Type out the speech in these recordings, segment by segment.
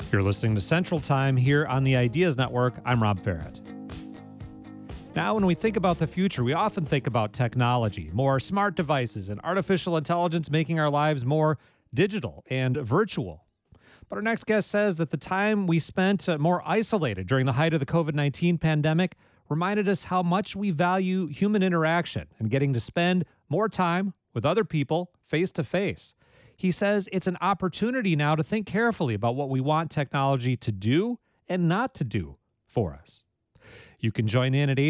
You're listening to Central Time here on the Ideas Network. I'm Rob Farrett. Now, when we think about the future, we often think about technology, more smart devices, and artificial intelligence making our lives more digital and virtual. But our next guest says that the time we spent more isolated during the height of the COVID-19 pandemic reminded us how much we value human interaction and getting to spend more time with other people face to face. He says it's an opportunity now to think carefully about what we want technology to do and not to do for us. You can join in at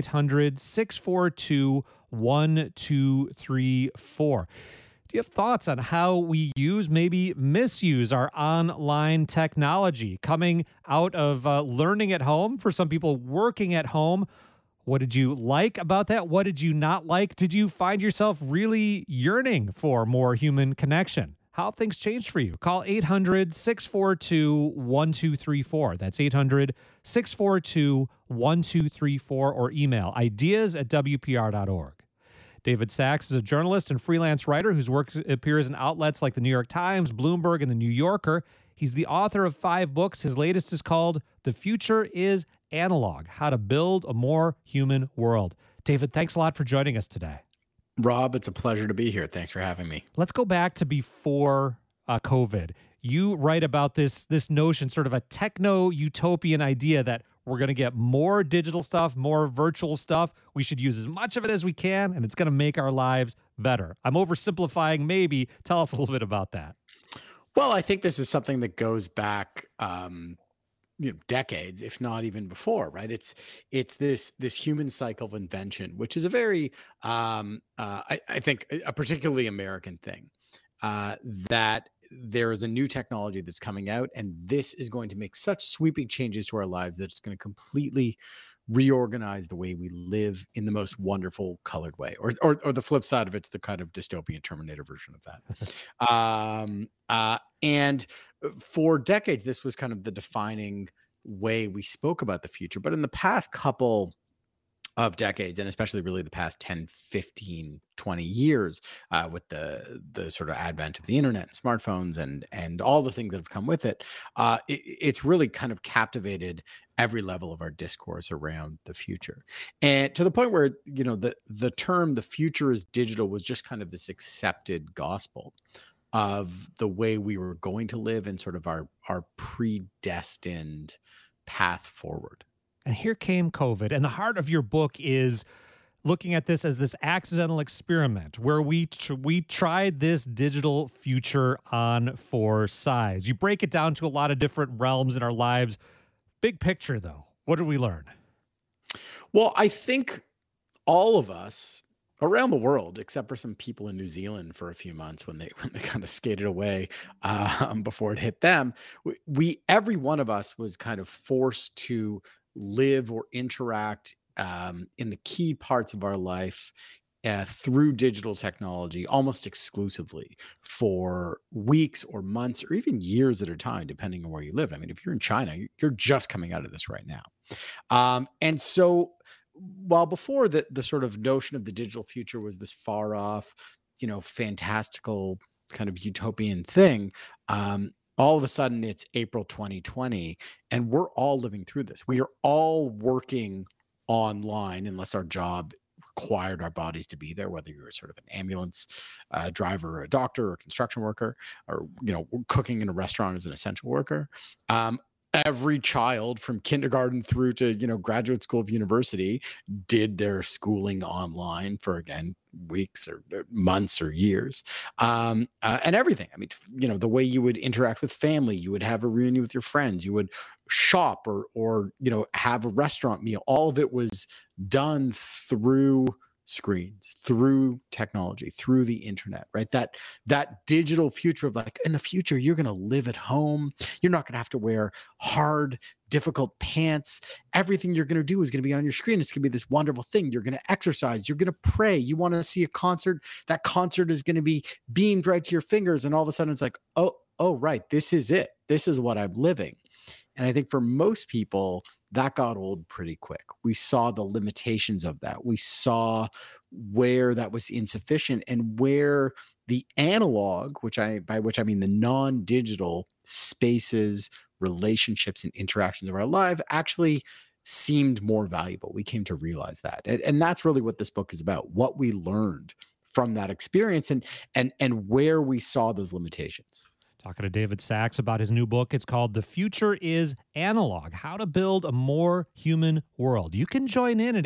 800-642-1234. Do you have thoughts on how we use, maybe misuse our online technology coming out of learning at home, for some people working at home? What did you like about that? What did you not like? Did you find yourself really yearning for more human connection? How have things changed for you? Call 800-642-1234. That's 800-642-1234 or email ideas@wpr.org. David Sachs is a journalist and freelance writer whose work appears in outlets like the New York Times, Bloomberg, and the New Yorker. He's the author of 5 books. His latest is called The Future is Analog: How to Build a More Human World. David, thanks a lot for joining us today. Rob, it's a pleasure to be here. Thanks for having me. Let's go back to before COVID. You write about this notion, sort of a techno-utopian idea that we're going to get more digital stuff, more virtual stuff. We should use as much of it as we can, and it's going to make our lives better. I'm oversimplifying, maybe. Tell us a little bit about that. Well, I think this is something that goes back decades, if not even before, right? It's this human cycle of invention, which is a very, I think, a particularly American thing, that there is a new technology that's coming out, and this is going to make such sweeping changes to our lives that it's going to completely reorganize the way we live in the most wonderful, colored way. Or the flip side of it's the kind of dystopian Terminator version of that. And for decades, this was kind of the defining way we spoke about the future. But in the past couple of decades, and especially really the past 10, 15, 20 years, with the sort of advent of the internet and smartphones and all the things that have come with it, it's really kind of captivated every level of our discourse around the future. And to the point where, the term "the future is digital" was just kind of this accepted gospel of the way we were going to live and sort of our predestined path forward. And here came COVID, and the heart of your book is looking at this as this accidental experiment where we tried this digital future on for size. You break it down to a lot of different realms in our lives. Big picture, though, what did we learn? Well, I think all of us around the world, except for some people in New Zealand for a few months when they kind of skated away before it hit them, every one of us was kind of forced to live or interact in the key parts of our life through digital technology almost exclusively for weeks or months or even years at a time, depending on where you live. I mean, if you're in China, you're just coming out of this right now. And so while before the sort of notion of the digital future was this far off, fantastical kind of utopian thing, all of a sudden it's April 2020, and we're all living through this. We are all working online unless our job required our bodies to be there, whether you're sort of an ambulance driver or a doctor or a construction worker, or, cooking in a restaurant as an essential worker. Every child from kindergarten through to, graduate school of university did their schooling online for, again, weeks or months or years, and everything. I mean, the way you would interact with family, you would have a reunion with your friends, you would shop or have a restaurant meal. All of it was done through screens, through technology, through the internet, right? That digital future of, like, in the future, you're going to live at home. You're not going to have to wear hard, difficult pants. Everything you're going to do is going to be on your screen. It's going to be this wonderful thing. You're going to exercise. You're going to pray. You want to see a concert. That concert is going to be beamed right to your fingers. And all of a sudden it's like, oh, right. This is it. This is what I'm living. And I think for most people, that got old pretty quick. We saw the limitations of that. We saw where that was insufficient and where the analog, by which I mean the non-digital spaces relationships and interactions of our life actually seemed more valuable. We came to realize that. And that's really what this book is about, what we learned from that experience and where we saw those limitations. Talking to David Sachs about his new book. It's called The Future is Analog: How to Build a More Human World. You can join in at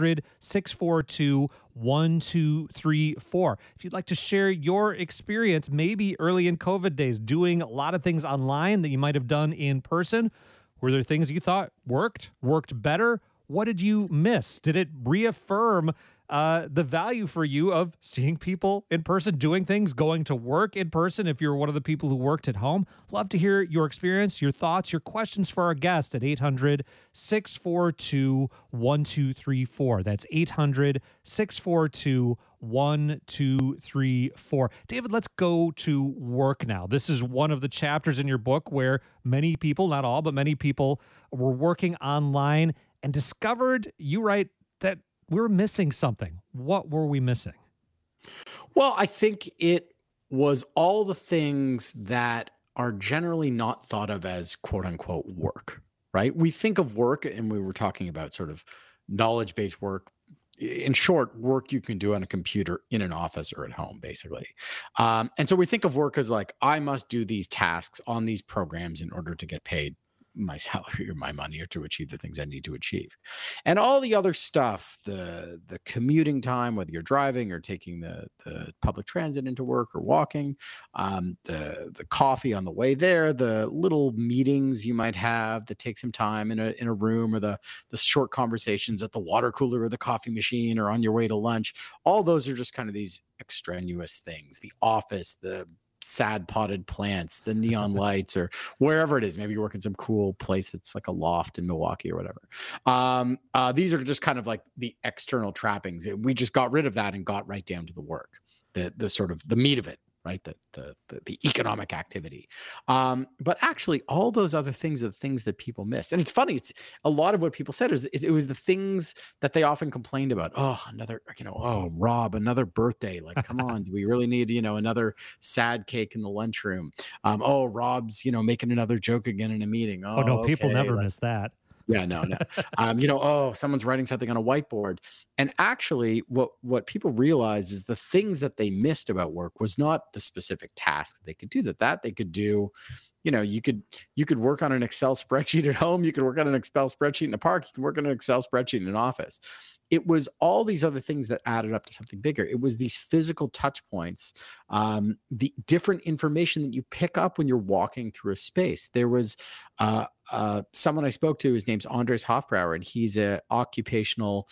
800-642-1234. If you'd like to share your experience, maybe early in COVID days, doing a lot of things online that you might have done in person. Were there things you thought worked better? What did you miss? Did it reaffirm the value for you of seeing people in person, doing things, going to work in person if you're one of the people who worked at home? Love to hear your experience, your thoughts, your questions for our guest at 800-642-1234. That's 800-642-1234. David, let's go to work now. This is one of the chapters in your book where many people, not all, but many people were working online and discovered, you write, that we were missing something. What were we missing? Well, I think it was all the things that are generally not thought of as quote unquote work, right? We think of work, and we were talking about sort of knowledge based work. In short, work you can do on a computer in an office or at home, basically. And so we think of work as like, I must do these tasks on these programs in order to get paid my salary or my money or to achieve the things I need to achieve. And all the other stuff, the commuting time, whether you're driving or taking the public transit into work or walking, the coffee on the way there, the little meetings you might have that take some time in a room, or the short conversations at the water cooler or the coffee machine or on your way to lunch. All those are just kind of these extraneous things. The office, the sad potted plants, the neon lights, or wherever it is. Maybe you work in some cool place that's like a loft in Milwaukee or whatever. These are just kind of like the external trappings. We just got rid of that and got right down to the work, the sort of the meat of it, right? The economic activity. But actually, all those other things are the things that people missed. And it's funny. It's a lot of what people said is it was the things that they often complained about. Oh, another, oh, Rob, another birthday. Like, come on, do we really need, another sad cake in the lunchroom? Oh, Rob's, making another joke again in a meeting. Oh no, people okay, never like, miss that. yeah, no. Oh, someone's writing something on a whiteboard. And actually, what people realize is the things that they missed about work was not the specific tasks they could do. That they could do. You could work on an Excel spreadsheet at home. You could work on an Excel spreadsheet in a park. You can work on an Excel spreadsheet in an office. It was all these other things that added up to something bigger. It was these physical touch points, the different information that you pick up when you're walking through a space. There was someone I spoke to. His name's Andres Hofbrauer, and he's an occupational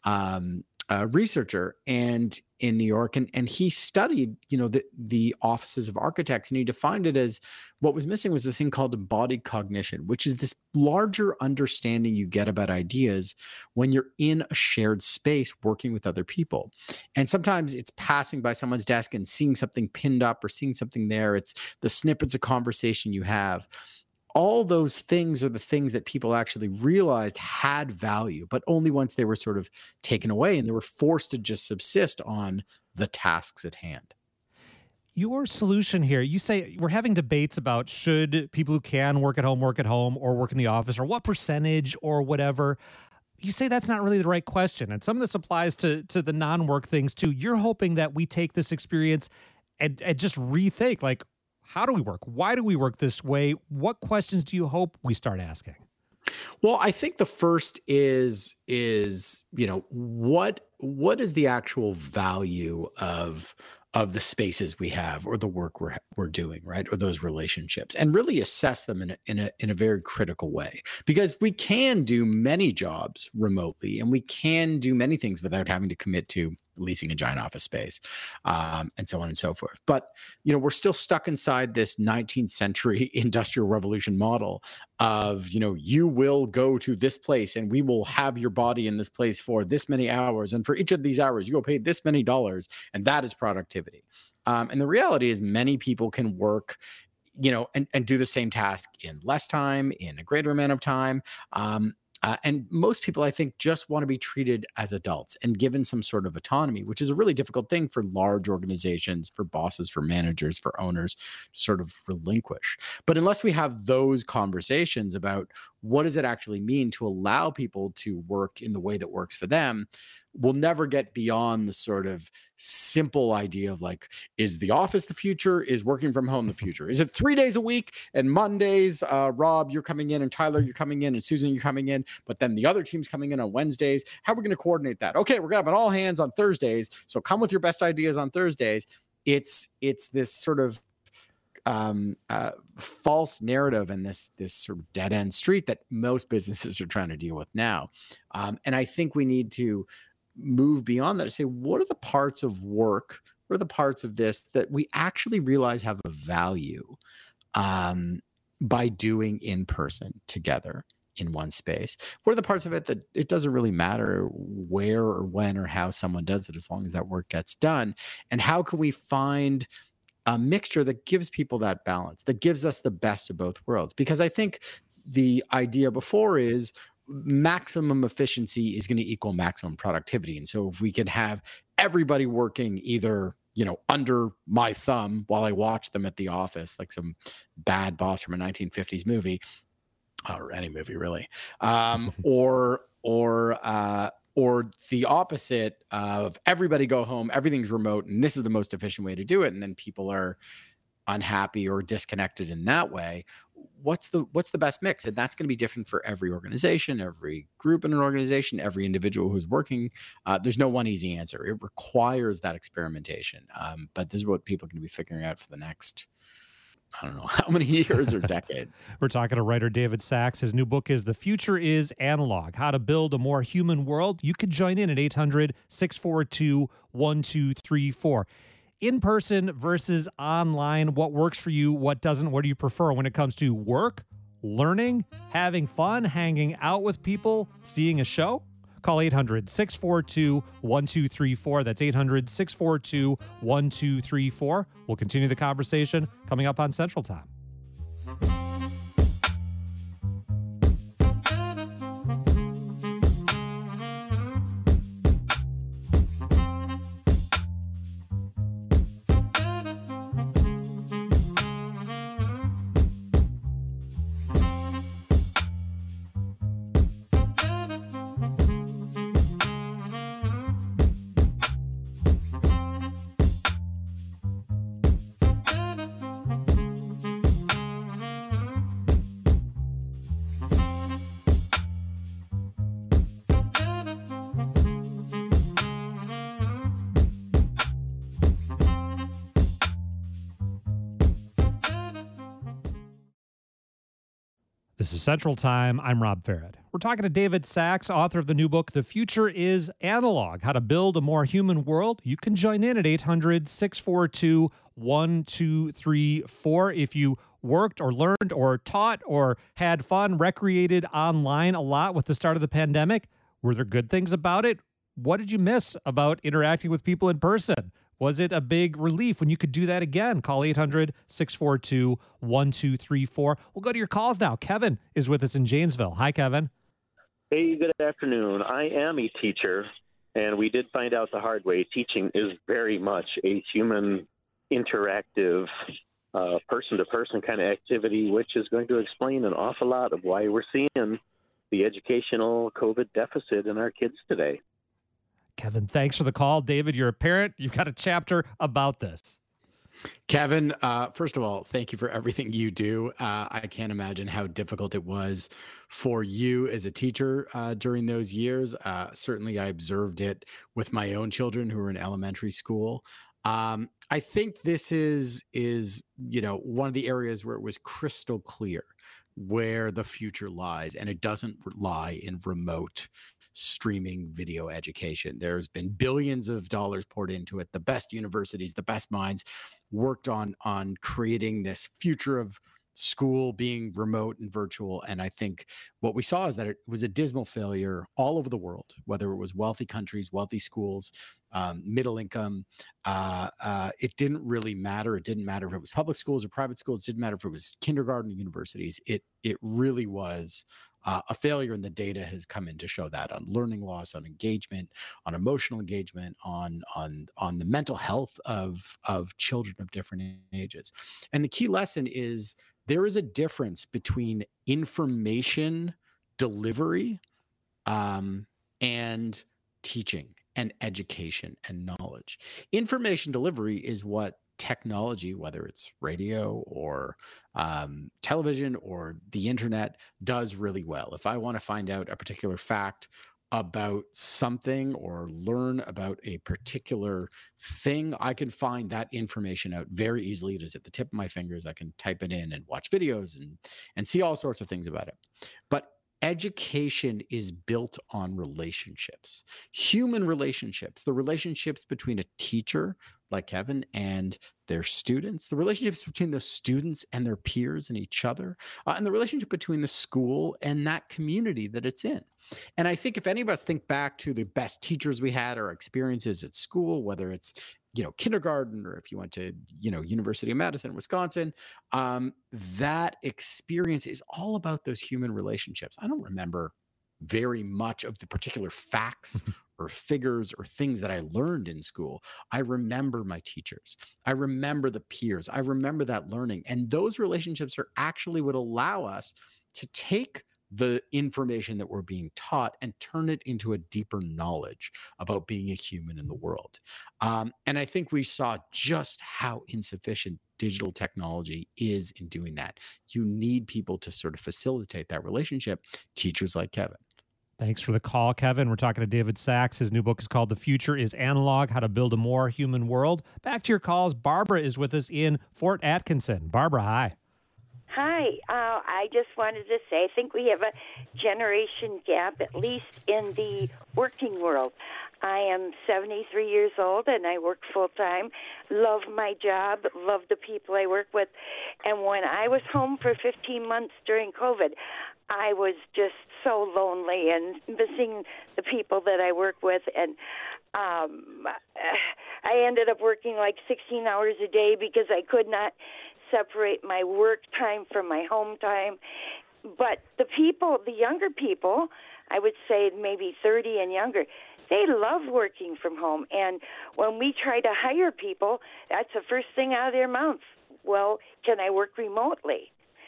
researcher and in New York, and he studied the offices of architects, and he defined it as what was missing was this thing called embodied cognition, which is this larger understanding you get about ideas when you're in a shared space working with other people. And sometimes it's passing by someone's desk and seeing something pinned up or seeing something there. It's the snippets of conversation you have. All those things are the things that people actually realized had value, but only once they were sort of taken away and they were forced to just subsist on the tasks at hand. Your solution here, you say we're having debates about should people who can work at home or work in the office, or what percentage or whatever. You say that's not really the right question. And some of this applies to the non-work things too. You're hoping that we take this experience and just rethink, like, how do we work? Why do we work this way? What questions do you hope we start asking? Well, I think the first is what is the actual value of the spaces we have or the work we're doing, right? Or those relationships, and really assess them in a very critical way, because we can do many jobs remotely and we can do many things without having to commit to leasing a giant office space, and so on and so forth. But, we're still stuck inside this 19th century industrial revolution model of, you will go to this place and we will have your body in this place for this many hours. And for each of these hours, you will pay this many dollars. And that is productivity. And the reality is many people can work, and do the same task in less time, in a greater amount of time. And most people, I think, just want to be treated as adults and given some sort of autonomy, which is a really difficult thing for large organizations, for bosses, for managers, for owners to sort of relinquish. But unless we have those conversations about what does it actually mean to allow people to work in the way that works for them, we'll never get beyond the sort of simple idea of like, is the office the future? Is working from home the future? Is it 3 days a week and Mondays, Rob, you're coming in, and Tyler, you're coming in, and Susan, you're coming in, but then the other team's coming in on Wednesdays? How are we going to coordinate that? Okay, we're going to have an all hands on Thursdays. So come with your best ideas on Thursdays. It's this sort of false narrative and this sort of dead end street that most businesses are trying to deal with now. And I think we need to move beyond that to say, what are the parts of work, what are the parts of this that we actually realize have a value by doing in person together in one space? What are the parts of it that it doesn't really matter where or when or how someone does it, as long as that work gets done? And how can we find a mixture that gives people that balance, that gives us the best of both worlds? Because I think the idea before is maximum efficiency is going to equal maximum productivity. And so if we can have everybody working either, under my thumb while I watch them at the office, like some bad boss from a 1950s movie, or any movie really, or the opposite of everybody go home, everything's remote, and this is the most efficient way to do it, and then people are unhappy or disconnected in that way. What's the best mix? And that's going to be different for every organization, every group in an organization, every individual who's working. There's no one easy answer. It requires that experimentation. But this is what people are going to be figuring out for the next, I don't know how many years or decades. We're talking to writer David Sacks. His new book is The Future is Analog, How to Build a More Human World. You could join in at 800-642-1234. In person versus online, what works for you, what doesn't, what do you prefer when it comes to work, learning, having fun, hanging out with people, seeing a show? Call 800-642-1234. That's 800-642-1234. We'll continue the conversation coming up on Central Time. This is Central Time. I'm Rob Farrett. We're talking to David Sacks, author of the new book, The Future is Analog, How to Build a More Human World. You can join in at 800-642-1234. If you worked or learned or taught or had fun, recreated online a lot with the start of the pandemic, were there good things about it? What did you miss about interacting with people in person? Was it a big relief when you could do that again? Call 800-642-1234. We'll go to your calls now. Kevin is with us in Janesville. Hi, Kevin. Hey, good afternoon. I am a teacher, and we did find out the hard way. Teaching is very much a human, interactive, person-to-person kind of activity, which is going to explain an awful lot of why we're seeing the educational COVID deficit in our kids today. Kevin, thanks for the call. David, you're a parent. You've got a chapter about this. Kevin, first of all, thank you for everything you do. I can't imagine how difficult it was for you as a teacher during those years. Certainly, I observed it with my own children who were in elementary school. I think this is one of the areas where it was crystal clear where the future lies, and it doesn't lie in remote streaming video education. There's been billions of dollars poured into it. The best universities, the best minds worked on creating this future of school being remote and virtual. And I think what we saw is that it was a dismal failure all over the world, whether it was wealthy countries, wealthy schools, middle income. It didn't really matter. It didn't matter if it was public schools or private schools. It didn't matter if it was kindergarten or universities. It really was a failure, and the data has come in to show that on learning loss, on engagement, on emotional engagement, on the mental health of children of different ages. And the key lesson is there is a difference between information delivery and teaching and education and knowledge. Information delivery is what technology, whether it's radio or television or the internet, does really well. If I want to find out a particular fact about something or learn about a particular thing, I can find that information out very easily. It is at the tip of my fingers. I can type it in and watch videos and see all sorts of things about it. But education is built on relationships, human relationships, the relationships between a teacher like Kevin and their students, the relationships between the students and their peers and each other, and the relationship between the school and that community that it's in. And I think if any of us think back to the best teachers we had or experiences at school, whether it's kindergarten, or if you went to, University of Madison, Wisconsin, that experience is all about those human relationships. I don't remember very much of the particular facts or figures or things that I learned in school. I remember my teachers. I remember the peers. I remember that learning. And those relationships are actually what allow us to take the information that we're being taught and turn it into a deeper knowledge about being a human in the world. And I think we saw just how insufficient digital technology is in doing that. You need people to sort of facilitate that relationship, teachers like Kevin. Thanks for the call, Kevin. We're talking to David Sachs. His new book is called The Future is Analog, How to Build a More Human World. Back to your calls. Barbara is with us in Fort Atkinson. Barbara, hi. Hi. I just wanted to say I think we have a generation gap, at least in the working world. I am 73 years old, and I work full-time, love my job, love the people I work with. And when I was home for 15 months during COVID, I was just so lonely and missing the people that I work with. And I ended up working like 16 hours a day because I could not separate my work time from my home time. But the people, the younger people, I would say maybe 30 and younger, they love working from home. And when we try to hire people, that's the first thing out of their mouth. Well, can I work remotely?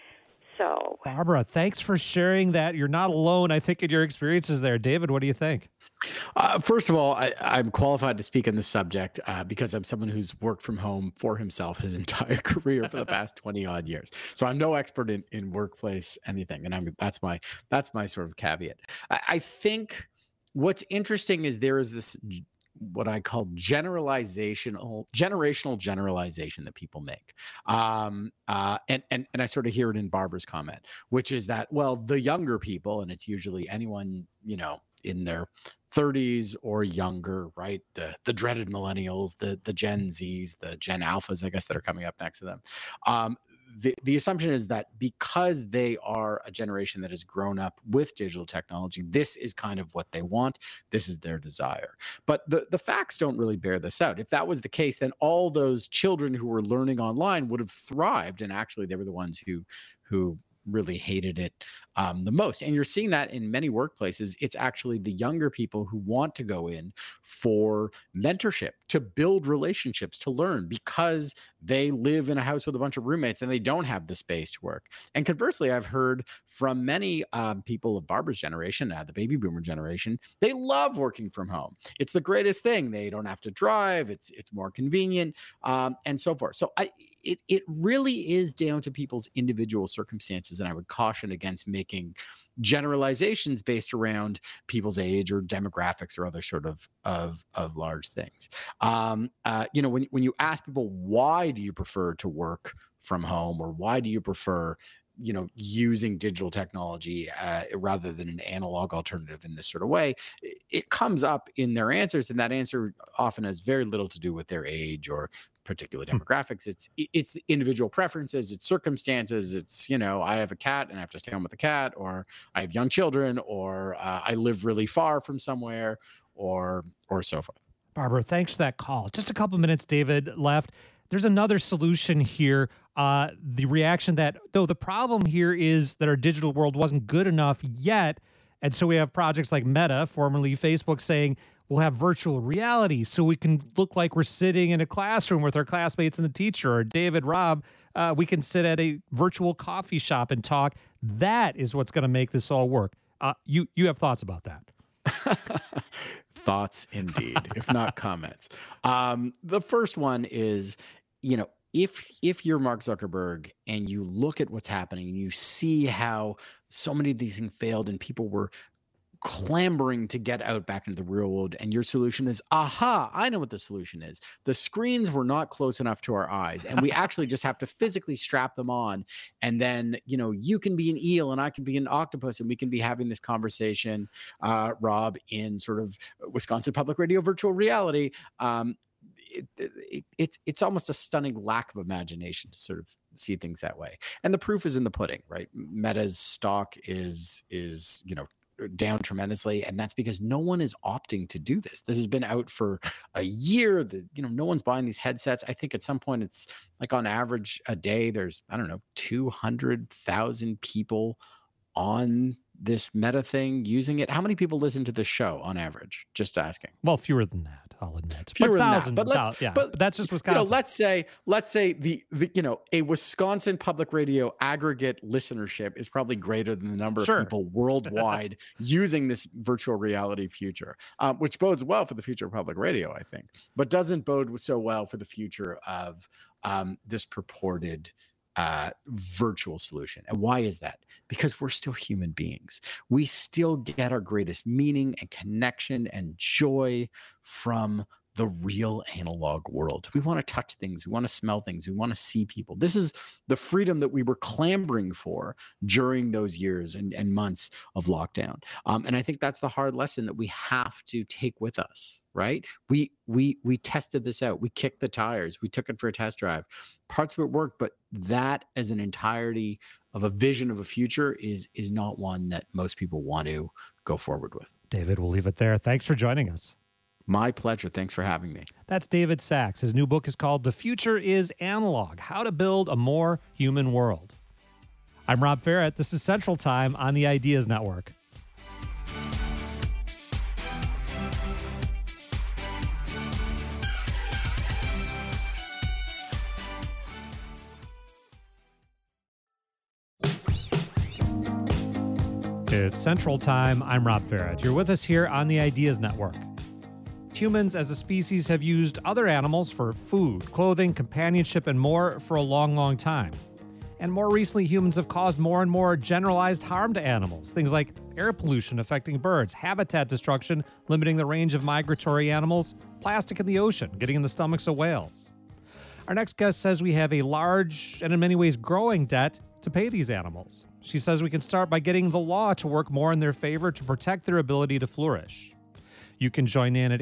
So, Barbara, thanks for sharing that. You're not alone, I think, in your experiences there. David, what do you think? First of all, I'm qualified to speak on this subject because I'm someone who's worked from home for himself his entire career for the past 20 odd years. So I'm no expert in workplace anything, and that's my sort of caveat. I think what's interesting is there is this what I call generational generalization that people make. And I sort of hear it in Barbara's comment, which is that, well, the younger people, and it's usually anyone, in their 30s or younger, right? The dreaded millennials, the Gen Zs, the Gen Alphas, I guess, that are coming up next to them. The assumption is that because they are a generation that has grown up with digital technology, this is kind of what they want. This is their desire. But the facts don't really bear this out. If that was the case, then all those children who were learning online would have thrived. And actually, they were the ones who really hated it the most. And you're seeing that in many workplaces. It's actually the younger people who want to go in for mentorship, to build relationships, to learn, because they live in a house with a bunch of roommates and they don't have the space to work. And conversely, I've heard from many people of Barbara's generation, the baby boomer generation, they love working from home. It's the greatest thing. They don't have to drive. It's more convenient, and so forth. So it really is down to people's individual circumstances. And I would caution against making generalizations based around people's age or demographics or other sort of large things. When you ask people, why do you prefer to work from home, or why do you prefer using digital technology rather than an analog alternative in this sort of way, it comes up in their answers, and that answer often has very little to do with their age or particular demographics. It's individual preferences, it's circumstances. It's, I have a cat and I have to stay home with the cat, or I have young children, or I live really far from somewhere, or so forth. Barbara, thanks for that call. Just a couple minutes, David, left. There's another solution here. The reaction that, though, the problem here is that our digital world wasn't good enough yet. And so we have projects like Meta, formerly Facebook, saying we'll have virtual reality so we can look like we're sitting in a classroom with our classmates and the teacher. Or David, Rob, We can sit at a virtual coffee shop and talk. That is what's going to make this all work. You have thoughts about that? Thoughts indeed, if not comments. The first one is, if you're Mark Zuckerberg and you look at what's happening and you see how so many of these things failed and people were clambering to get out back into the real world, and your solution is, aha, I know what the solution is. The screens were not close enough to our eyes, and we actually just have to physically strap them on, and then you can be an eel and I can be an octopus, and we can be having this conversation, Rob, in sort of Wisconsin Public Radio virtual reality. It's almost a stunning lack of imagination to sort of see things that way, and the proof is in the pudding, right? Meta's stock is down tremendously, and that's because no one is opting to do this. This has been out for a year. No one's buying these headsets. I think at some point it's like on average a day there's 200,000 people on this Meta thing using it. How many people listen to this show on average? Just asking. Well, fewer than that, I'll admit. Fewer than thousands, that. But that's just Wisconsin. Let's say the a Wisconsin Public Radio aggregate listenership is probably greater than the number of people worldwide using this virtual reality future, which bodes well for the future of public radio, I think, but doesn't bode so well for the future of this purported virtual solution. And why is that? Because we're still human beings. We still get our greatest meaning and connection and joy from the real analog world. We want to touch things. We want to smell things. We want to see people. This is the freedom that we were clamoring for during those years and months of lockdown. And I think that's the hard lesson that we have to take with us, right? We tested this out. We kicked the tires. We took it for a test drive. Parts of it worked, but that as an entirety of a vision of a future is not one that most people want to go forward with. David, we'll leave it there. Thanks for joining us. My pleasure. Thanks for having me. That's David Sachs. His new book is called The Future is Analog: How to Build a More Human World. I'm Rob Ferrett. This is Central Time on the Ideas Network. It's Central Time. I'm Rob Ferrett. You're with us here on the Ideas Network. Humans as a species have used other animals for food, clothing, companionship, and more for a long, long time. And more recently, humans have caused more and more generalized harm to animals. Things like air pollution affecting birds, habitat destruction limiting the range of migratory animals, plastic in the ocean getting in the stomachs of whales. Our next guest says we have a large and in many ways growing debt to pay these animals. She says we can start by getting the law to work more in their favor to protect their ability to flourish. You can join in at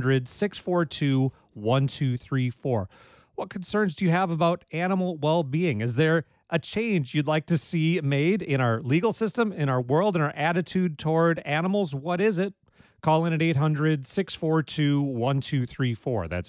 800-642-1234. What concerns do you have about animal well-being? Is there a change you'd like to see made in our legal system, in our world, in our attitude toward animals? What is it? Call in at 800-642-1234. That's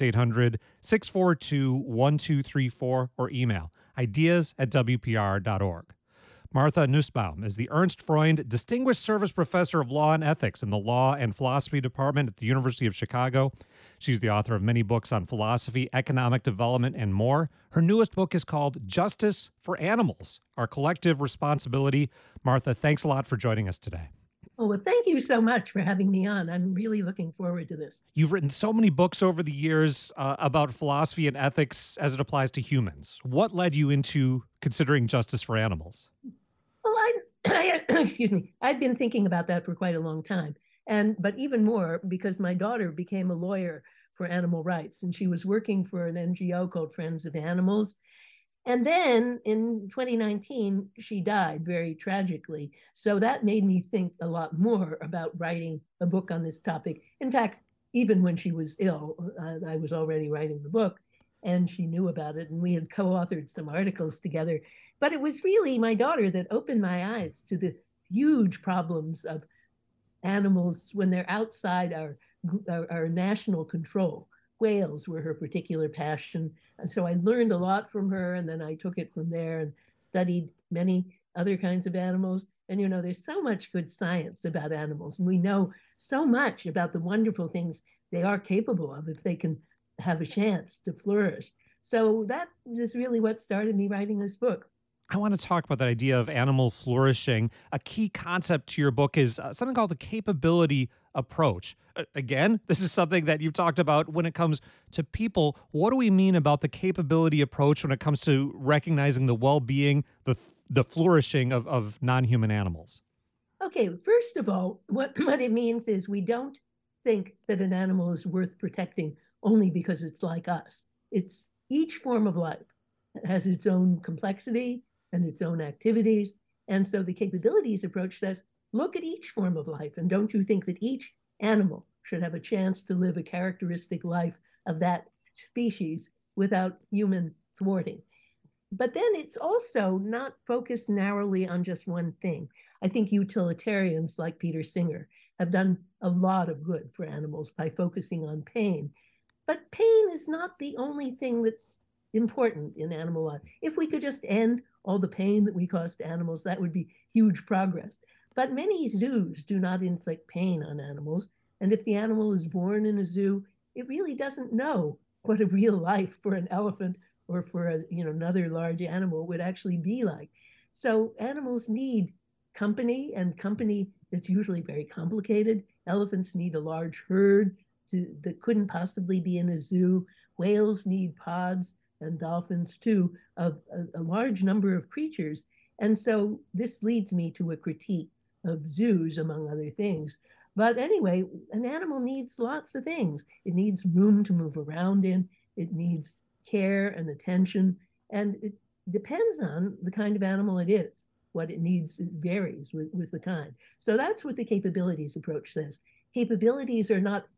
800-642-1234, or email ideas@wpr.org. Martha Nussbaum is the Ernst Freund Distinguished Service Professor of Law and Ethics in the Law and Philosophy Department at the University of Chicago. She's the author of many books on philosophy, economic development, and more. Her newest book is called Justice for Animals: Our Collective Responsibility. Martha, thanks a lot for joining us today. Oh, well, thank you so much for having me on. I'm really looking forward to this. You've written so many books over the years about philosophy and ethics as it applies to humans. What led you into considering justice for animals? Well, excuse me. I've been thinking about that for quite a long time. But even more because my daughter became a lawyer for animal rights, and she was working for an NGO called Friends of Animals. And then in 2019, she died very tragically. So that made me think a lot more about writing a book on this topic. In fact, even when she was ill, I was already writing the book, and she knew about it, and we had co-authored some articles together. But it was really my daughter that opened my eyes to the huge problems of animals when they're outside our national control. Whales were her particular passion. And so I learned a lot from her, and then I took it from there and studied many other kinds of animals. And, there's so much good science about animals, and we know so much about the wonderful things they are capable of if they can have a chance to flourish. So that is really what started me writing this book. I want to talk about that idea of animal flourishing. A key concept to your book is something called the capability approach. Again, this is something that you've talked about when it comes to people. What do we mean about the capability approach when it comes to recognizing the well-being, the flourishing of non-human animals? Okay, first of all, what it means is we don't think that an animal is worth protecting only because it's like us. It's each form of life has its own complexity and its own activities. And so the capabilities approach says, look at each form of life. And don't you think that each animal should have a chance to live a characteristic life of that species without human thwarting? But then it's also not focused narrowly on just one thing. I think utilitarians like Peter Singer have done a lot of good for animals by focusing on pain. But pain is not the only thing that's important in animal life. If we could just end all the pain that we cause to animals, that would be huge progress. But many zoos do not inflict pain on animals. And if the animal is born in a zoo, it really doesn't know what a real life for an elephant or for another large animal would actually be like. So animals need company, and company that's usually very complicated. Elephants need a large herd that couldn't possibly be in a zoo. Whales need pods, and dolphins too, of a large number of creatures. And so this leads me to a critique of zoos, among other things. But anyway, an animal needs lots of things. It needs room to move around in. It needs care and attention. And it depends on the kind of animal it is. What it needs, it varies with the kind. So that's what the capabilities approach says. Capabilities are not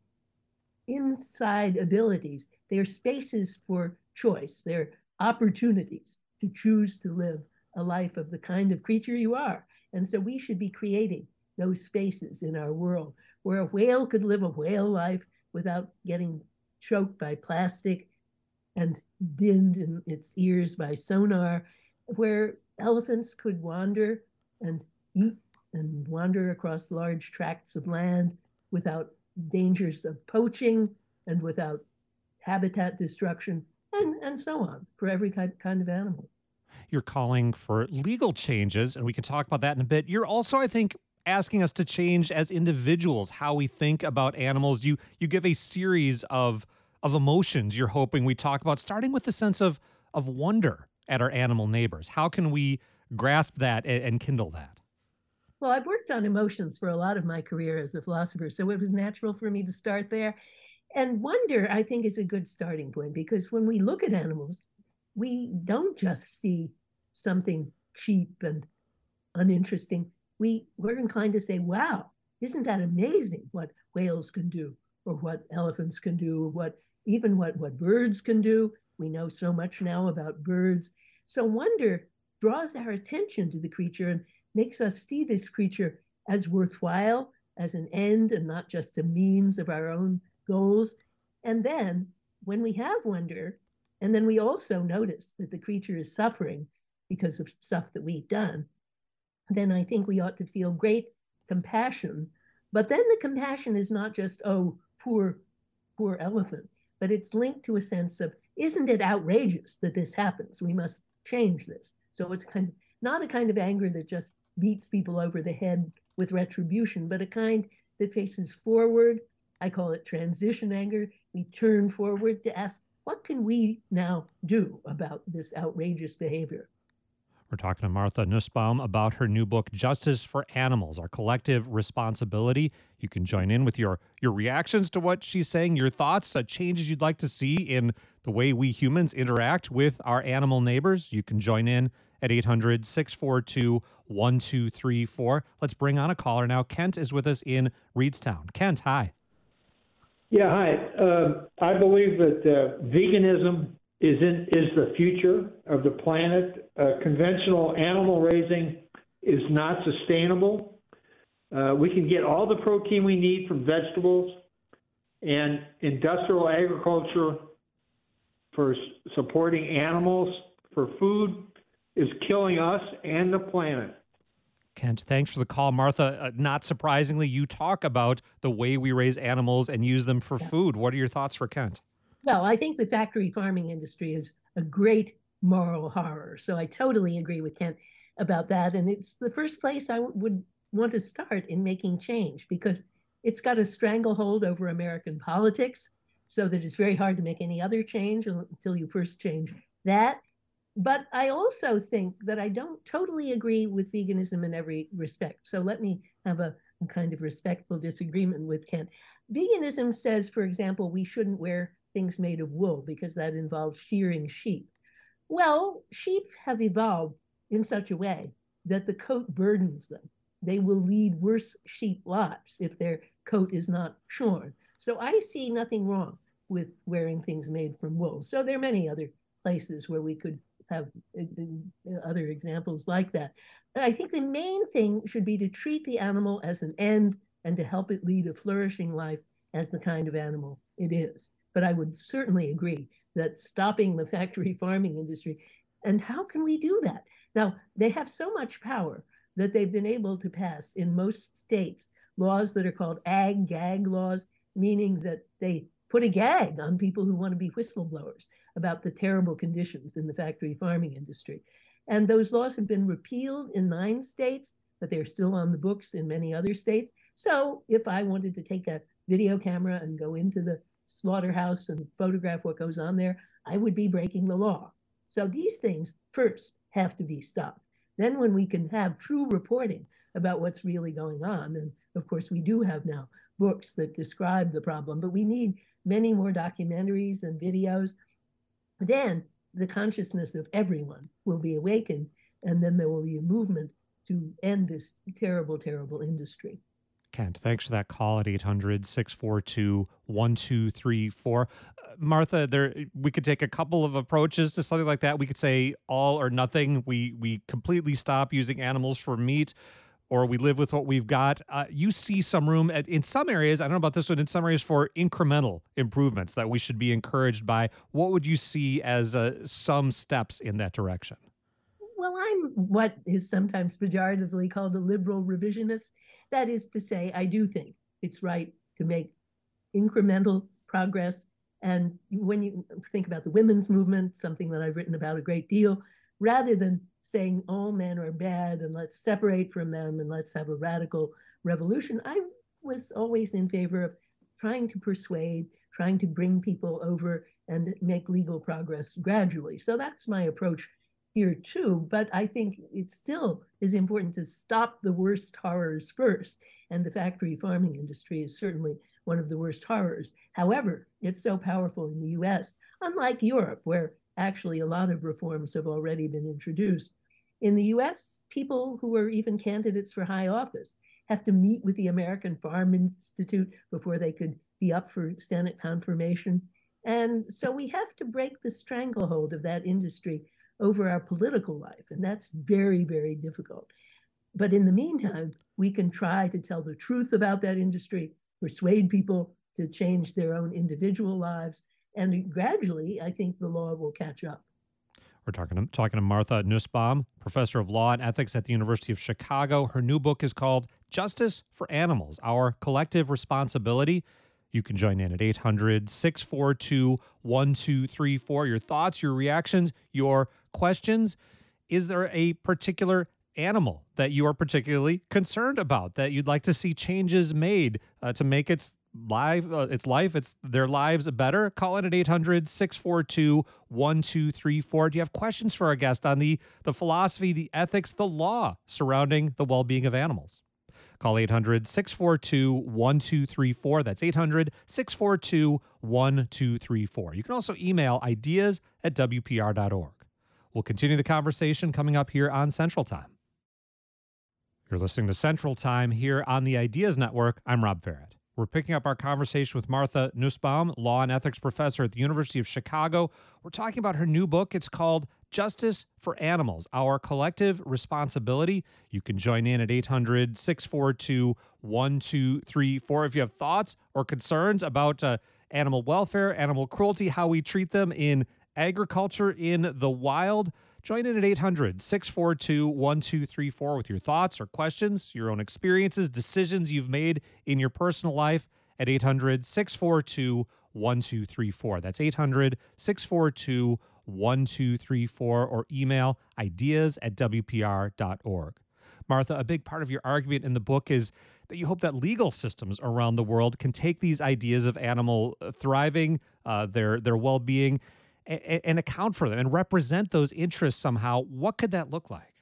inside abilities. They're spaces for choice. They're opportunities to choose to live a life of the kind of creature you are. And so we should be creating those spaces in our world where a whale could live a whale life without getting choked by plastic and dinned in its ears by sonar, where elephants could wander and eat and wander across large tracts of land without dangers of poaching and without habitat destruction, and so on, for every kind of animal. You're calling for legal changes, and we can talk about that in a bit. You're also, I think, asking us to change as individuals how we think about animals. You give a series of emotions you're hoping we talk about, starting with the sense of wonder at our animal neighbors. How can we grasp that and kindle that? Well, I've worked on emotions for a lot of my career as a philosopher, so it was natural for me to start there. And wonder, I think, is a good starting point, because when we look at animals, we don't just see something cheap and uninteresting. We're inclined to say, wow, isn't that amazing what whales can do, or what elephants can do, or what birds can do. We know so much now about birds. So wonder draws our attention to the creature and makes us see this creature as worthwhile, as an end, and not just a means of our own goals. And then when we have wonder, and then we also notice that the creature is suffering because of stuff that we've done, then I think we ought to feel great compassion. But then the compassion is not just, oh, poor elephant, but it's linked to a sense of, isn't it outrageous that this happens? We must change this. So it's not a kind of anger that just beats people over the head with retribution, but a kind that faces forward. I call it transition anger. We turn forward to ask, what can we now do about this outrageous behavior? We're talking to Martha Nussbaum about her new book, Justice for Animals, Our Collective Responsibility. You can join in with your reactions to what she's saying, your thoughts, changes you'd like to see in the way we humans interact with our animal neighbors. You can join in at 800-642-1234. Let's bring on a caller now. Kent is with us in Reedstown. Kent, hi. Yeah, hi. I believe that veganism is the future of the planet. Conventional animal raising is not sustainable. We can get all the protein we need from vegetables, and industrial agriculture for supporting animals for food is killing us and the planet. Kent, thanks for the call. Martha, not surprisingly, you talk about the way we raise animals and use them for food. What are your thoughts for Kent? Well, I think the factory farming industry is a great moral horror. So I totally agree with Kent about that. And it's the first place I would want to start in making change because it's got a stranglehold over American politics so that it's very hard to make any other change until you first change that. But I also think that I don't totally agree with veganism in every respect. So let me have a kind of respectful disagreement with Kent. Veganism says, for example, we shouldn't wear things made of wool because that involves shearing sheep. Well, sheep have evolved in such a way that the coat burdens them. They will lead worse sheep lives if their coat is not shorn. So I see nothing wrong with wearing things made from wool. So there are many other places where we could have other examples like that. But I think the main thing should be to treat the animal as an end and to help it lead a flourishing life as the kind of animal it is. But I would certainly agree that stopping the factory farming industry, and how can we do that? Now, they have so much power that they've been able to pass in most states laws that are called ag-gag laws, meaning that they put a gag on people who want to be whistleblowers about the terrible conditions in the factory farming industry. And those laws have been repealed in 9 states, but they're still on the books in many other states. So if I wanted to take a video camera and go into the slaughterhouse and photograph what goes on there, I would be breaking the law. So these things first have to be stopped. Then when we can have true reporting about what's really going on, and of course we do have now books that describe the problem, but we need many more documentaries and videos, then the consciousness of everyone will be awakened, and then there will be a movement to end this terrible, terrible industry. Kent, thanks for that call at 800-642-1234. Martha, we could take a couple of approaches to something like that. We could say all or nothing. We completely stop using animals for meat, or we live with what we've got. You see some room in some areas, I don't know about this one, in some areas for incremental improvements that we should be encouraged by. What would you see as some steps in that direction? Well, I'm what is sometimes pejoratively called a liberal revisionist. That is to say, I do think it's right to make incremental progress. And when you think about the women's movement, something that I've written about a great deal, rather than saying all men are bad and let's separate from them and let's have a radical revolution, I was always in favor of trying to persuade, trying to bring people over and make legal progress gradually. So that's my approach here too, but I think it still is important to stop the worst horrors first. And the factory farming industry is certainly one of the worst horrors. However, it's so powerful in the US, unlike Europe, where actually a lot of reforms have already been introduced. In the US, people who are even candidates for high office have to meet with the American Farm Institute before they could be up for Senate confirmation. And so we have to break the stranglehold of that industry over our political life. And that's very, very difficult. But in the meantime, we can try to tell the truth about that industry, persuade people to change their own individual lives. And gradually, I think the law will catch up. We're talking to Martha Nussbaum, professor of law and ethics at the University of Chicago. Her new book is called Justice for Animals, Our Collective Responsibility. You can join in at 800-642-1234. Your thoughts, your reactions, your questions. Is there a particular animal that you are particularly concerned about, that you'd like to see changes made to make their lives better? Call in at 800-642-1234. Do you have questions for our guest on the philosophy, the ethics, the law surrounding the well-being of animals? Call 800-642-1234. That's 800-642-1234. You can also email ideas@wpr.org. We'll continue the conversation coming up here on Central Time. You're listening to Central Time here on the Ideas Network. I'm Rob Farrett. We're picking up our conversation with Martha Nussbaum, law and ethics professor at the University of Chicago. We're talking about her new book. It's called Justice for Animals, Our Collective Responsibility. You can join in at 800-642-1234 if you have thoughts or concerns about animal welfare, animal cruelty, how we treat them in agriculture, in the wild. Join in at 800-642-1234 with your thoughts or questions, your own experiences, decisions you've made in your personal life at 800-642-1234. 1234. That's 800-642-1234, or email ideas@wpr.org. Martha, a big part of your argument in the book is that you hope that legal systems around the world can take these ideas of animal thriving, their well-being, and account for them and represent those interests somehow. What could that look like?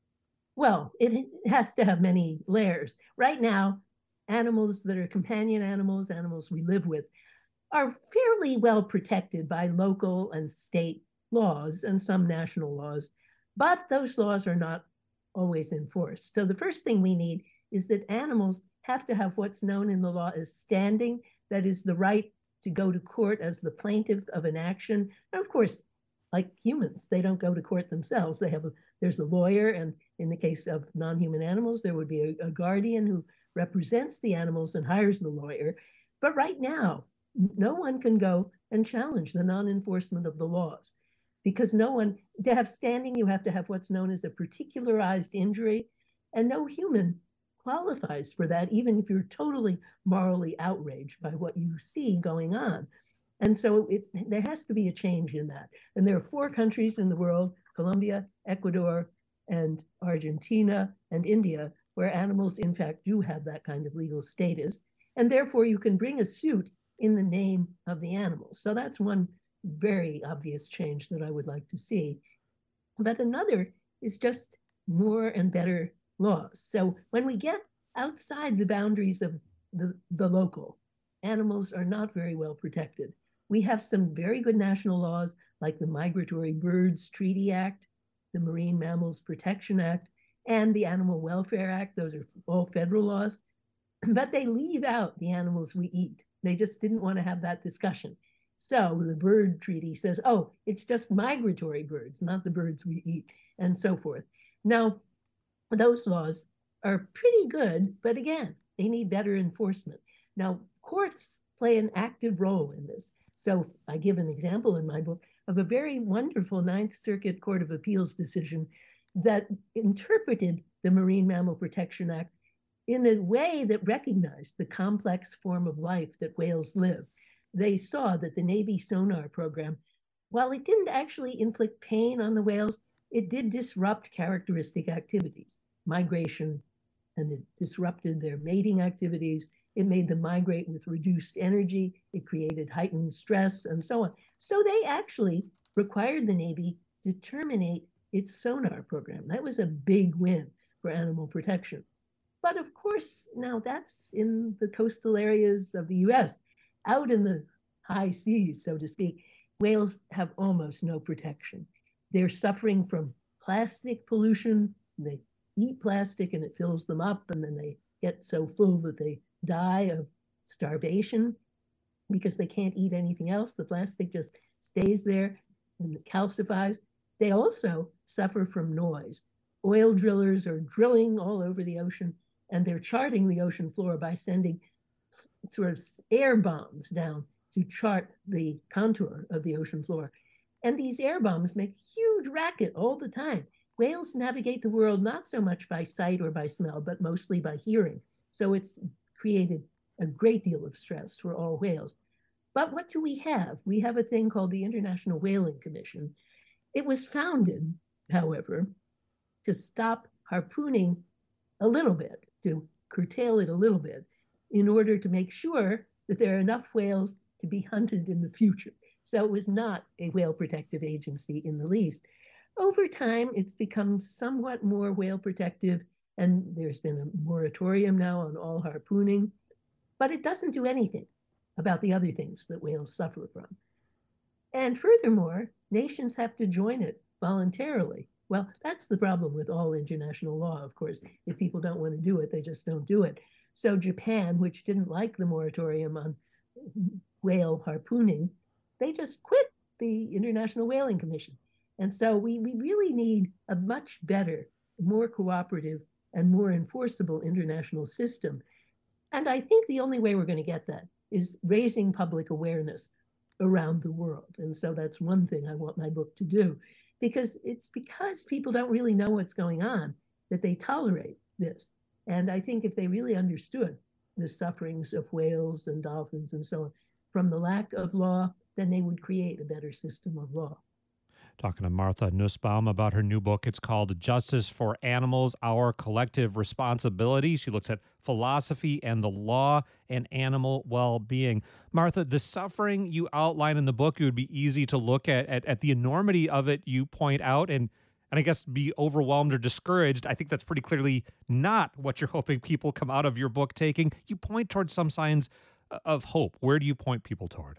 Well, it has to have many layers. Right now, animals that are companion animals, animals we live with, are fairly well protected by local and state laws and some national laws, but those laws are not always enforced. So the first thing we need is that animals have to have what's known in the law as standing, that is the right to go to court as the plaintiff of an action. And of course, like humans, they don't go to court themselves. There's a lawyer, and in the case of non-human animals, there would be a guardian who represents the animals and hires the lawyer. But right now, no one can go and challenge the non-enforcement of the laws, because to have standing, you have to have what's known as a particularized injury, and no human qualifies for that, even if you're totally morally outraged by what you see going on. And so there has to be a change in that. And there are 4 countries in the world, Colombia, Ecuador, and Argentina, and India, where animals, in fact, do have that kind of legal status. And therefore, you can bring a suit in the name of the animals. So that's one very obvious change that I would like to see. But another is just more and better laws. So when we get outside the boundaries of the local, animals are not very well protected. We have some very good national laws like the Migratory Birds Treaty Act, the Marine Mammals Protection Act, and the Animal Welfare Act. Those are all federal laws, but they leave out the animals we eat. They just didn't want to have that discussion. So the bird treaty says, oh, it's just migratory birds, not the birds we eat, and so forth. Now, those laws are pretty good, but again, they need better enforcement. Now, courts play an active role in this. So I give an example in my book of a very wonderful Ninth Circuit Court of Appeals decision that interpreted the Marine Mammal Protection Act in a way that recognized the complex form of life that whales live. They saw that the Navy sonar program, while it didn't actually inflict pain on the whales, it did disrupt characteristic activities, migration, and it disrupted their mating activities. It made them migrate with reduced energy. It created heightened stress and so on. So they actually required the Navy to terminate its sonar program. That was a big win for animal protection. But of course, now that's in the coastal areas of the US. Out in the high seas, so to speak, whales have almost no protection. They're suffering from plastic pollution. They eat plastic and it fills them up, and then they get so full that they die of starvation because they can't eat anything else. The plastic just stays there and calcifies. They also suffer from noise. Oil drillers are drilling all over the ocean, and they're charting the ocean floor by sending sort of air bombs down to chart the contour of the ocean floor. And these air bombs make huge racket all the time. Whales navigate the world not so much by sight or by smell, but mostly by hearing. So it's created a great deal of stress for all whales. But what do we have? We have a thing called the International Whaling Commission. It was founded, however, to stop harpooning a little bit, to curtail it a little bit, in order to make sure that there are enough whales to be hunted in the future. So it was not a whale protective agency in the least. Over time, it's become somewhat more whale protective, and there's been a moratorium now on all harpooning, but it doesn't do anything about the other things that whales suffer from. And furthermore, nations have to join it voluntarily. Well, that's the problem with all international law, of course. If people don't want to do it, they just don't do it. So Japan, which didn't like the moratorium on whale harpooning, they just quit the International Whaling Commission. And so we really need a much better, more cooperative, and more enforceable international system. And I think the only way we're going to get that is raising public awareness around the world. And so that's one thing I want my book to do, because it's because people don't really know what's going on that they tolerate this. And I think if they really understood the sufferings of whales and dolphins and so on, from the lack of law, then they would create a better system of law. Talking to Martha Nussbaum about her new book. It's called Justice for Animals, Our Collective Responsibility. She looks at philosophy and the law and animal well-being. Martha, the suffering you outline in the book, it would be easy to look at the enormity of it you point out and I guess be overwhelmed or discouraged. I think that's pretty clearly not what you're hoping people come out of your book taking. You point towards some signs of hope. Where do you point people toward?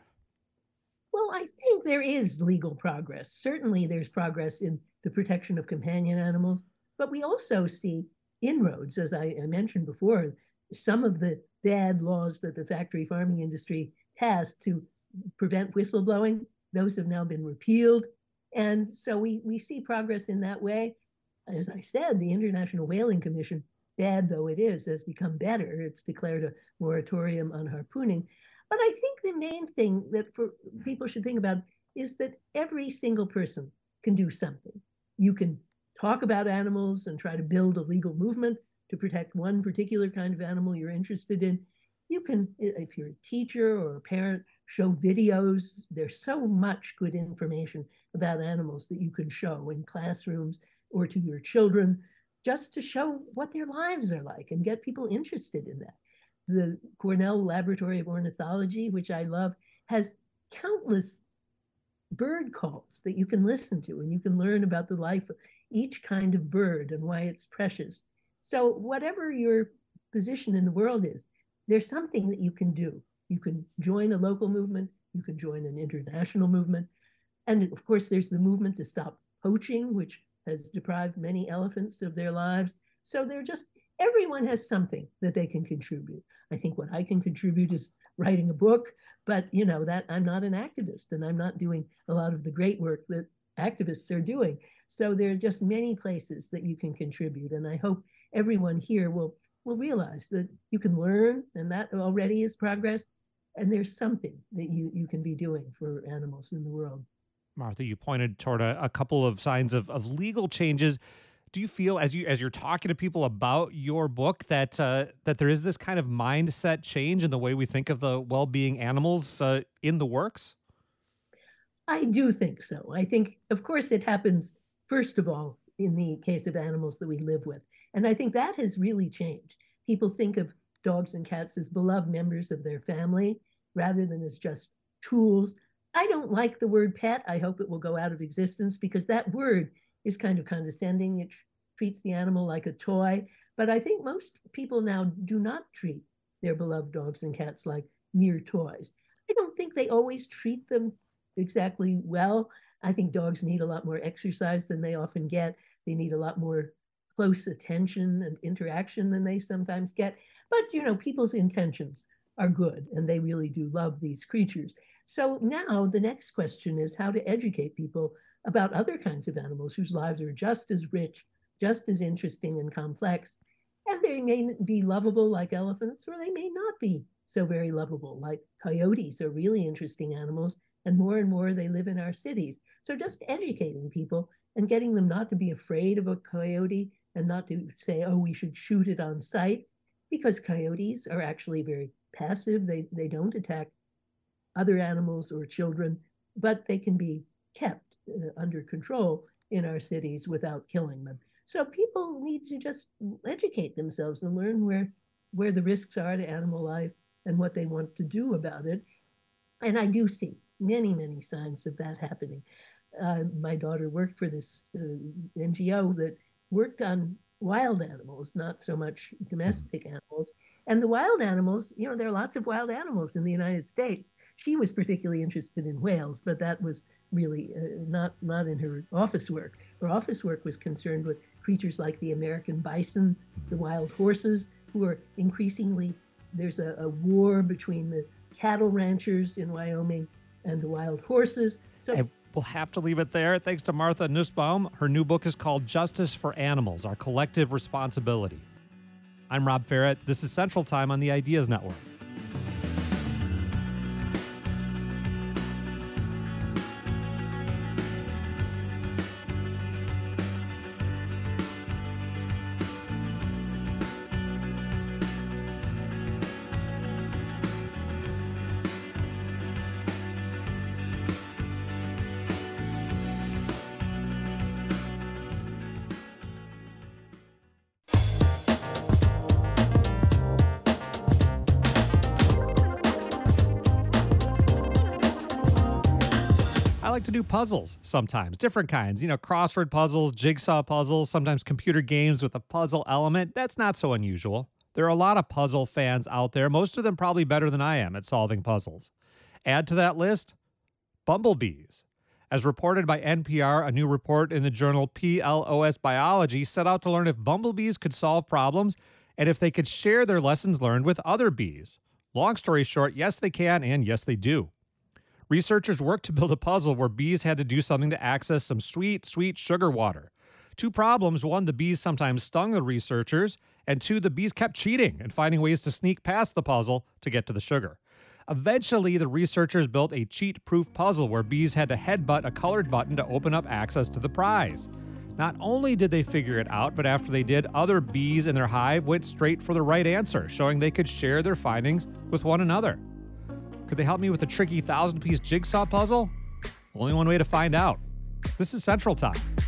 Well, I think there is legal progress. Certainly there's progress in the protection of companion animals, but we also see inroads, as I mentioned before. Some of the bad laws that the factory farming industry has to prevent whistleblowing, those have now been repealed. And so we see progress in that way. As I said, the International Whaling Commission, bad though it is, has become better. It's declared a moratorium on harpooning. But I think the main thing that people should think about is that every single person can do something. You can talk about animals and try to build a legal movement to protect one particular kind of animal you're interested in. You can, if you're a teacher or a parent, show videos. There's so much good information about animals that you can show in classrooms or to your children, just to show what their lives are like and get people interested in that. The Cornell Laboratory of Ornithology, which I love, has countless bird calls that you can listen to, and you can learn about the life of each kind of bird and why it's precious. So whatever your position in the world is, there's something that you can do. You can join a local movement, you can join an international movement. And of course, there's the movement to stop poaching, which has deprived many elephants of their lives. So everyone has something that they can contribute. I think what I can contribute is writing a book, but that I'm not an activist and I'm not doing a lot of the great work that activists are doing. So there are just many places that you can contribute. And I hope everyone here will realize that you can learn, and that already is progress. And there's something that you can be doing for animals in the world. Martha, you pointed toward a couple of signs of legal changes. Do you feel, as you're talking to people about your book, that there is this kind of mindset change in the way we think of the well-being animals in the works? I do think so. I think, of course, it happens, first of all, in the case of animals that we live with. And I think that has really changed. People think of dogs and cats as beloved members of their family rather than as just tools. I don't like the word pet. I hope it will go out of existence because that word is kind of condescending. It treats the animal like a toy. But I think most people now do not treat their beloved dogs and cats like mere toys. I don't think they always treat them exactly well. I think dogs need a lot more exercise than they often get. They need a lot more close attention and interaction than they sometimes get. But, people's intentions are good and they really do love these creatures. So now the next question is how to educate people about other kinds of animals whose lives are just as rich, just as interesting and complex. And they may be lovable like elephants, or they may not be so very lovable. Like coyotes are really interesting animals, and more they live in our cities. So just educating people and getting them not to be afraid of a coyote and not to say, oh, we should shoot it on sight, because coyotes are actually very passive. They don't attack other animals or children, but they can be kept under control in our cities without killing them. So people need to just educate themselves and learn where the risks are to animal life and what they want to do about it. And I do see many signs of that happening. My daughter worked for this NGO that worked on wild animals, not so much domestic animals. And the wild animals, there are lots of wild animals in the United States. She was particularly interested in whales, but that was really not in her office work. Her office work was concerned with creatures like the American bison, the wild horses, who are increasingly, there's a war between the cattle ranchers in Wyoming and the wild horses. So we'll have to leave it there. Thanks to Martha Nussbaum. Her new book is called Justice for Animals, Our Collective Responsibility. I'm Rob Ferret. This is Central Time on the Ideas Network. like to do puzzles sometimes, different kinds, crossword puzzles, jigsaw puzzles, sometimes computer games with a puzzle element. That's not so unusual. There are a lot of puzzle fans out there, most of them probably better than I am at solving puzzles. Add to that list, bumblebees. As reported by NPR, a new report in the journal PLOS Biology set out to learn if bumblebees could solve problems and if they could share their lessons learned with other bees. Long story short, yes, they can, and yes, they do. Researchers worked to build a puzzle where bees had to do something to access some sweet, sweet sugar water. Two problems. One, the bees sometimes stung the researchers, and two, the bees kept cheating and finding ways to sneak past the puzzle to get to the sugar. Eventually, the researchers built a cheat-proof puzzle where bees had to headbutt a colored button to open up access to the prize. Not only did they figure it out, but after they did, other bees in their hive went straight for the right answer, showing they could share their findings with one another. Could they help me with a tricky 1,000-piece jigsaw puzzle? Only one way to find out. This is Central Time.